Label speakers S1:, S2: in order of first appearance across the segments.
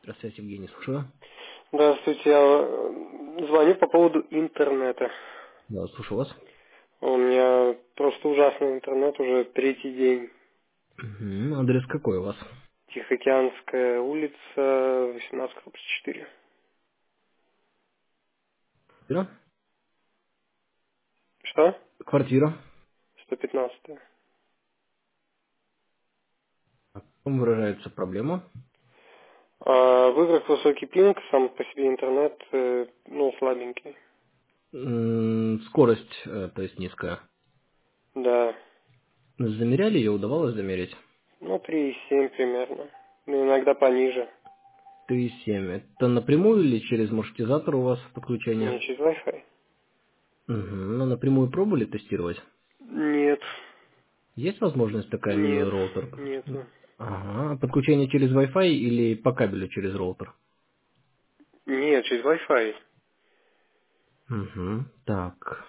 S1: Здравствуйте, Евгений, слушаю.
S2: Здравствуйте, я звоню по поводу интернета.
S1: Да, слушаю вас.
S2: У меня просто ужасный интернет уже третий день.
S1: Адрес какой у вас?
S2: Тихоокеанская улица, 18/4.
S1: Квартира?
S2: Что?
S1: Квартира.
S2: 115.
S1: В чем выражается проблема?
S2: В играх высокий пинг, сам по себе интернет, слабенький.
S1: Скорость, то есть низкая.
S2: Да,
S1: Замеряли ее, удавалось замерить?
S2: 3,7 примерно. Иногда пониже.
S1: 3,7. Это напрямую или через маршрутизатор у вас
S2: Не,
S1: подключение?
S2: через Wi-Fi.
S1: Ну, напрямую пробовали тестировать?
S2: Нет,
S1: Есть возможность такая, не
S2: нет,
S1: роутер?
S2: нету.
S1: Ага. А подключение через Wi-Fi или по кабелю через роутер?
S2: Нет, через Wi-Fi.
S1: Так.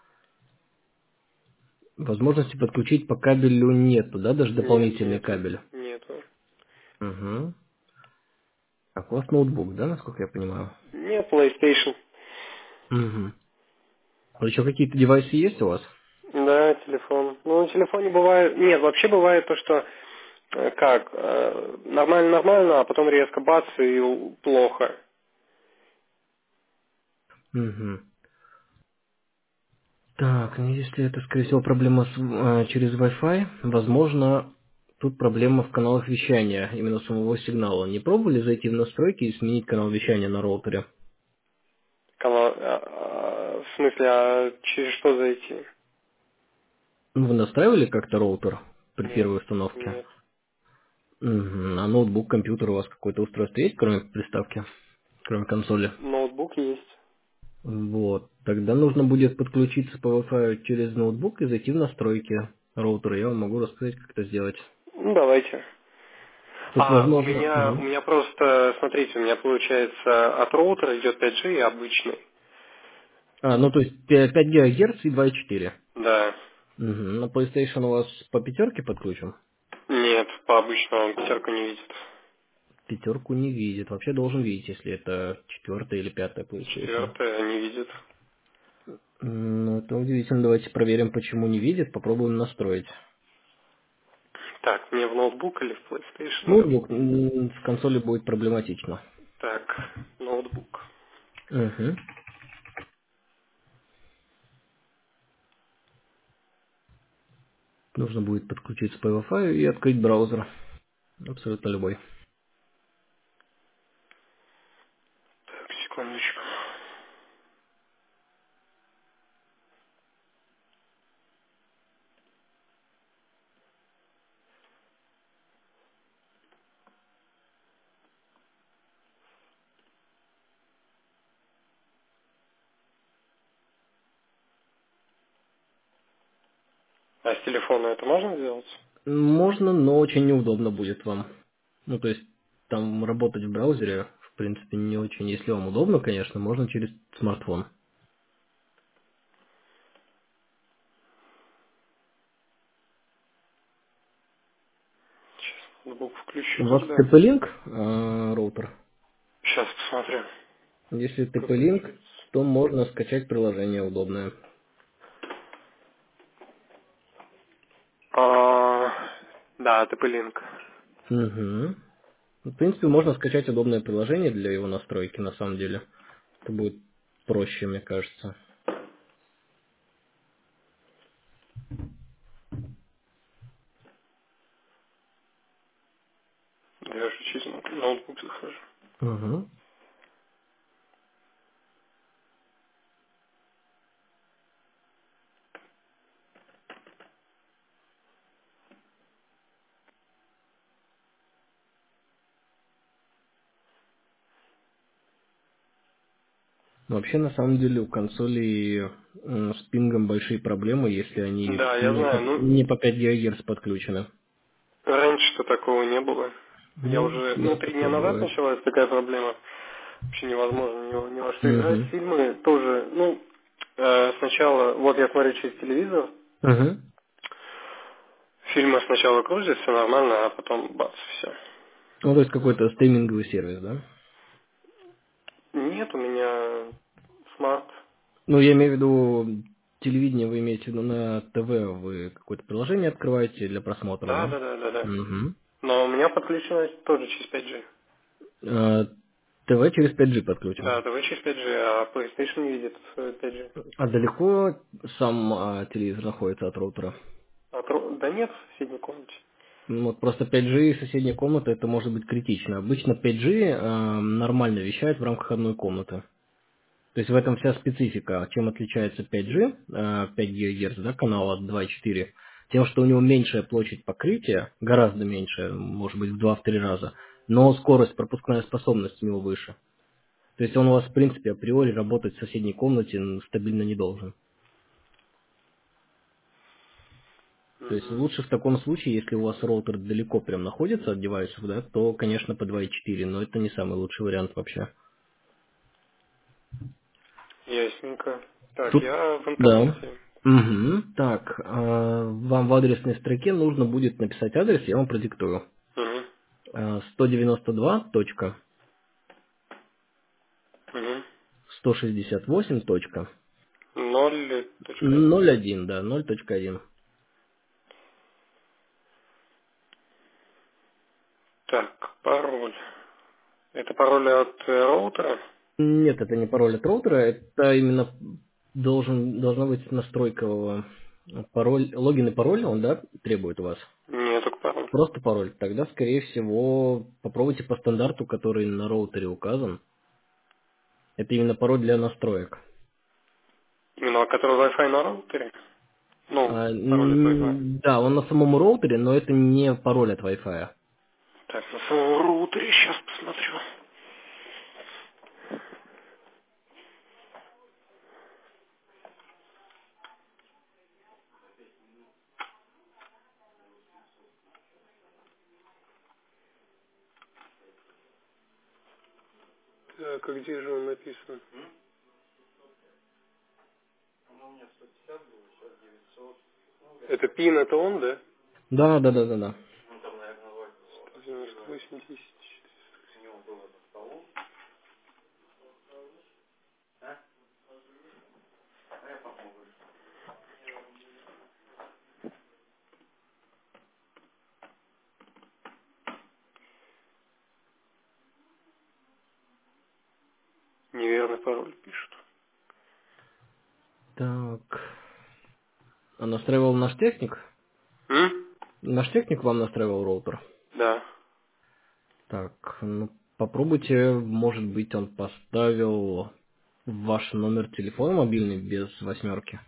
S1: Возможности подключить по кабелю нету, да, даже
S2: Нет,
S1: дополнительный
S2: нету.
S1: кабель?
S2: Нету.
S1: Угу. Так, у вас ноутбук, да, насколько я понимаю?
S2: Нет, PlayStation.
S1: Угу. А еще какие-то девайсы есть у вас?
S2: Да, телефон. На телефоне бывает... Нет, вообще бывает то, что нормально, а потом резко бац и плохо.
S1: Угу. Так, ну если это, скорее всего, проблема через Wi-Fi, возможно, тут проблема в каналах вещания, именно самого сигнала. Не пробовали зайти в настройки и сменить канал вещания на роутере?
S2: В смысле, а через что зайти?
S1: Ну, вы настраивали как-то роутер при
S2: Нет,
S1: первой установке?
S2: нет.
S1: Угу. А ноутбук, компьютер у вас какое-то устройство есть, кроме приставки, кроме консоли?
S2: Ноутбук есть.
S1: Вот. Тогда нужно будет подключиться по Wi-Fi через ноутбук и зайти в настройки роутера. Я вам могу рассказать, как это сделать.
S2: Давайте.
S1: Тут
S2: У
S1: возможно...
S2: меня, у
S1: Мгм.
S2: меня просто, смотрите, у меня получается от роутера идет 5G и обычный.
S1: Ну то есть 5 ГГц и 2,4.
S2: Да.
S1: Мгм. На PlayStation у вас по пятерке подключим?
S2: Нет, по обычному он пятерку не видит.
S1: Пятерку не видит. Вообще должен видеть, если это четвертая или пятая PlayStation.
S2: Четвертая не видит.
S1: Ну, это удивительно. Давайте проверим, почему не видит. Попробуем настроить.
S2: Так, мне в ноутбук или в PlayStation?
S1: Ноутбук с консоли будет проблематично.
S2: Так, ноутбук.
S1: Угу. Нужно будет подключиться по Wi-Fi и открыть браузер. Абсолютно любой.
S2: Так, секундочку. А с телефона это можно сделать?
S1: Можно, но очень неудобно будет вам. Ну, то есть, там работать в браузере, в принципе, не очень. Если вам удобно, конечно, можно через смартфон.
S2: Сейчас ноутбук включу
S1: У вас
S2: тогда.
S1: TP-Link роутер?
S2: Сейчас посмотрю.
S1: Если
S2: Как
S1: TP-Link,
S2: включается.
S1: то можно скачать приложение удобное.
S2: Да, TP-Link.
S1: Угу. В принципе, можно скачать удобное приложение для его настройки, на самом деле. Это будет проще, мне кажется.
S2: Я же через ноутбук захожу.
S1: Угу. Вообще, на самом деле, у консолей с пингом большие проблемы, если они
S2: Да, я знаю.
S1: не по 5 ГГц подключены.
S2: Раньше-то такого не было. Я
S1: Ну,
S2: уже,
S1: есть
S2: 3 дня
S1: такое
S2: назад
S1: бывает.
S2: началась такая проблема. Вообще невозможно ни во что играть.
S1: Угу.
S2: Фильмы тоже, сначала, вот я смотрю через телевизор,
S1: Угу.
S2: фильмы сначала крутят, все нормально, а потом бац, все.
S1: Ну, то есть какой-то стриминговый сервис, да?
S2: Нет, у меня смарт.
S1: Ну, я имею в виду телевидение, вы имеете в виду на ТВ, вы какое-то приложение открываете для просмотра,
S2: Да,
S1: да?
S2: да, да, да, да.
S1: Угу.
S2: Но у меня подключено тоже через 5G.
S1: ТВ через 5G подключен.
S2: Да, ТВ через 5G, а PlayStation не видит 5G.
S1: А далеко сам телевизор находится от роутера?
S2: Да нет, в соседней комнате.
S1: Ну, вот просто 5G и соседняя комната, это может быть критично. Обычно 5G нормально вещает в рамках одной комнаты. То есть в этом вся специфика. Чем отличается 5G, 5 ГГц, да, канал от 2,4, тем, что у него меньшая площадь покрытия, гораздо меньше, может быть в 2-3 раза, но скорость, пропускная способность у него выше. То есть он у вас, в принципе, априори работать в соседней комнате стабильно не должен. То есть
S2: Угу.
S1: лучше в таком случае, если у вас роутер далеко прям находится от девайсов, да, то, конечно, по 2,4, но это не самый лучший вариант вообще.
S2: Ясненько. Так,
S1: Тут,
S2: я в
S1: да.
S2: интернете.
S1: Угу. Так, вам в адресной строке нужно будет написать адрес, я вам продиктую.
S2: Угу.
S1: 192 точка
S2: Угу.
S1: 168 точка
S2: 0.1.
S1: 01, да, 0.1.
S2: Так, пароль. Это пароль от роутера?
S1: Нет, это не пароль от роутера, это именно должна быть настройка пароль, логин и пароль, он, да, требует у вас.
S2: Нет, только пароль.
S1: Просто пароль. Тогда, скорее всего, попробуйте по стандарту, который на роутере указан. Это именно пароль для настроек.
S2: Именно который Wi-Fi на роутере? Ну, пароль от Wi-Fi.
S1: Да, он на самом роутере, но это не пароль от Wi-Fi.
S2: Так, на самом роутере сейчас посмотрю. Так, а где же он написан? Это пин, это он, да?
S1: Да, да, да, да, да.
S2: 190. Неверный пароль пишут.
S1: Так. А настраивал наш техник?
S2: М?
S1: Наш техник вам настраивал роутер?
S2: Да.
S1: Так, ну попробуйте, может быть, он поставил ваш номер телефона мобильный без восьмерки.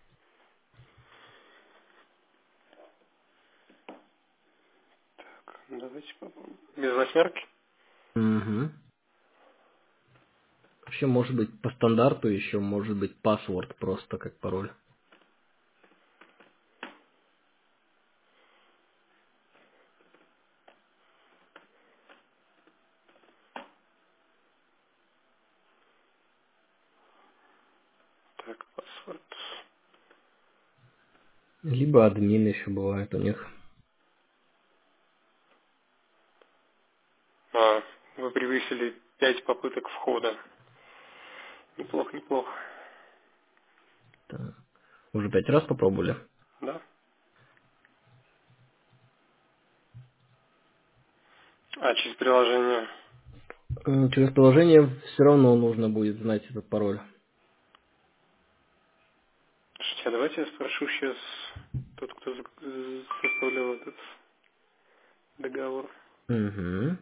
S2: Давайте попробуем. Без восьмерки?
S1: Угу. Вообще, может быть, по стандарту еще может быть password просто как пароль.
S2: Так, паспорт.
S1: Либо админ еще бывает у них.
S2: А, вы превысили 5 попыток входа. Неплохо, неплохо.
S1: Так. Уже 5 раз попробовали.
S2: Да? А через приложение.
S1: Через приложение все равно нужно будет знать этот пароль.
S2: Слушайте, а давайте я спрошу сейчас тот, кто составлял этот договор.
S1: Угу.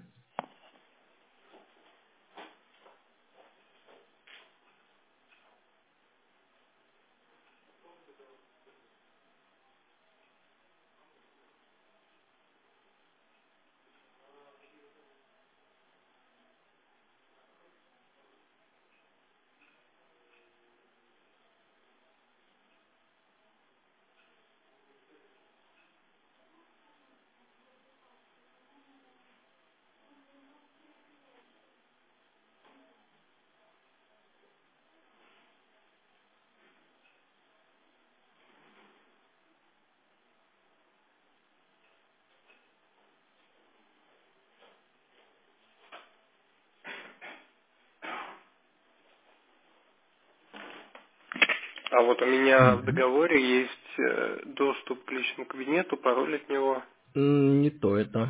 S2: А вот у меня в
S1: Мгм.
S2: договоре есть доступ к личному кабинету, пароль от него.
S1: Не то это.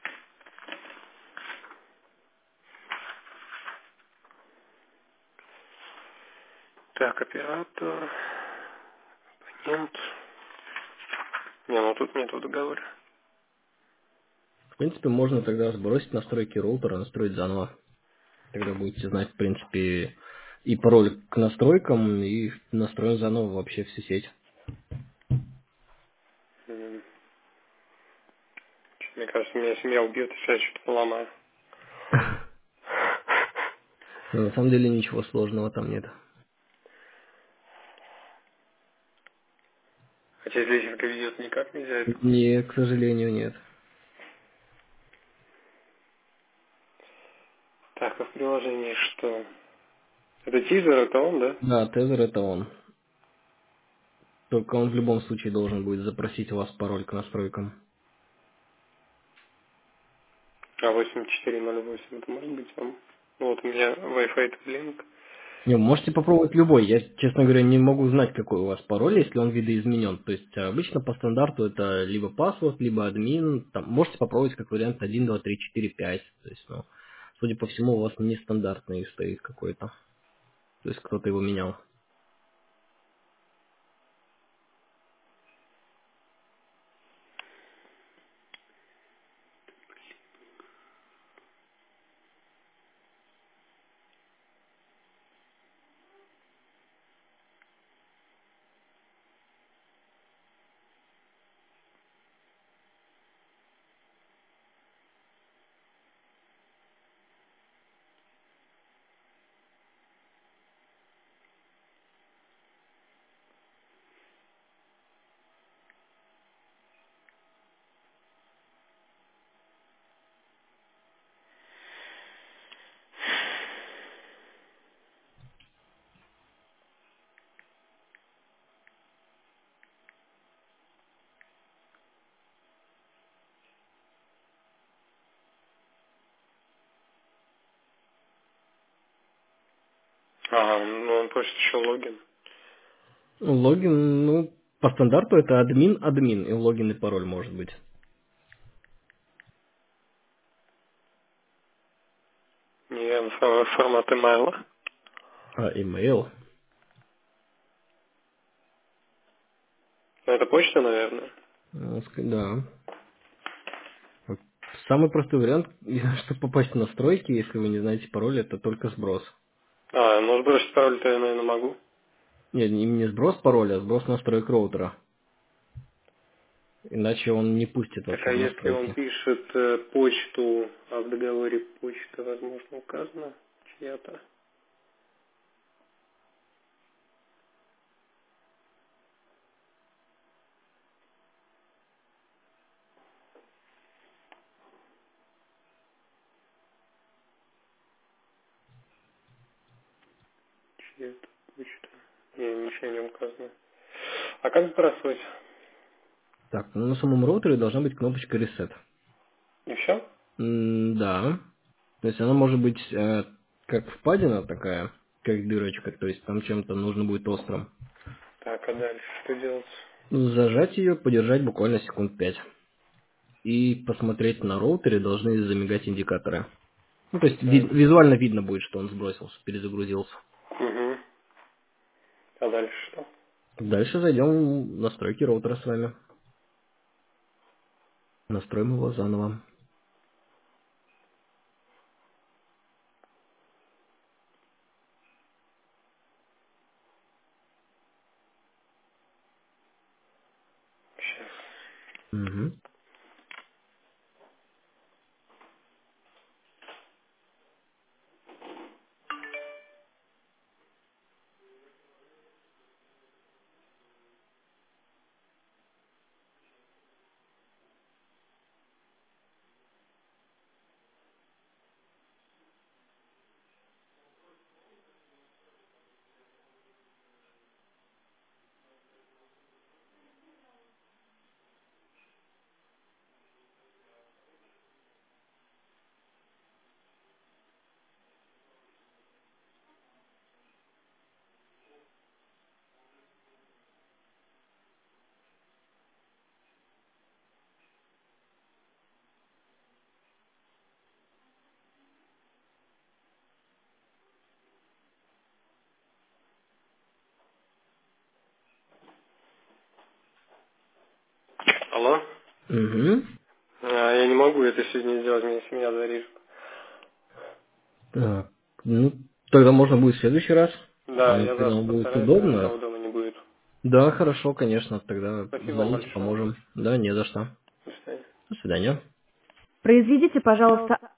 S2: Так, оператор, абонент. Не, ну тут нету договора.
S1: В принципе, можно тогда сбросить настройки роутера, настроить заново. Тогда будете знать, в принципе, и пароль к настройкам, и настроим заново вообще всю сеть.
S2: М, Мне кажется, меня семья убьет, если я что-то поломаю.
S1: Но на самом деле ничего сложного там нет.
S2: Хотя если личный кабинет никак нельзя это.
S1: Не, к сожалению, нет.
S2: Так, а в приложении что? Это тизер, это он, да?
S1: Да, тезер это он. Только он в любом случае должен будет запросить у вас пароль к настройкам.
S2: А 8408 это может быть он? Ну вот у меня Wi-Fi Link.
S1: Не, можете попробовать любой. Я, честно говоря, не могу знать, какой у вас пароль, если он видоизменен. То есть обычно по стандарту это либо паспорт, либо админ. Там, можете попробовать как вариант 1, 2, 3, 4, 5. То есть, ну, судя по всему, у вас нестандартный стоит какой-то. То есть кто-то его менял.
S2: Ага, ну он просит еще логин.
S1: Ну, логин, ну, по стандарту это админ, и логин и пароль может быть.
S2: Не, формат имейла.
S1: А email?
S2: Ну, это почта, наверное.
S1: Да. Вот самый простой вариант, чтобы попасть в настройки, если вы не знаете пароль, это только сброс.
S2: А, ну сбросить пароль-то я, наверное, могу.
S1: Нет, не сброс пароля, а сброс настроек роутера. Иначе он не пустит
S2: Так,
S1: вообще
S2: а
S1: в
S2: если он
S1: настройки.
S2: пишет почту, а в договоре почта, возможно, указана чья-то? Чья-то почта. Не, ничего не указано. А как сбрасывать?
S1: Так, ну на самом роутере должна быть кнопочка Reset.
S2: И все?
S1: Да. То есть она может быть как впадина такая, как дырочка, то есть там чем-то нужно будет острым.
S2: Так, а дальше что делать?
S1: Ну, зажать ее, подержать буквально секунд 5. И посмотреть на роутере должны замигать индикаторы. Ну, то есть
S2: Так.
S1: визуально видно будет, что он сбросился, перезагрузился.
S2: Угу. А дальше что?
S1: Дальше зайдем в настройки роутера с вами. Настроим его заново.
S2: Сейчас.
S1: Угу.
S2: Алло?
S1: Угу.
S2: Я не могу это сегодня сделать, мне семья зарежет.
S1: Так, ну, тогда можно будет в следующий раз,
S2: Да, я
S1: когда
S2: завтра
S1: вам будет
S2: постараюсь, когда
S1: удобно.
S2: никого дома не будет.
S1: Да, хорошо, конечно, тогда
S2: Спасибо вам
S1: звоните,
S2: большое.
S1: поможем. Да, не за что.
S2: До свидания.
S1: До свидания.
S3: Произведите, пожалуйста,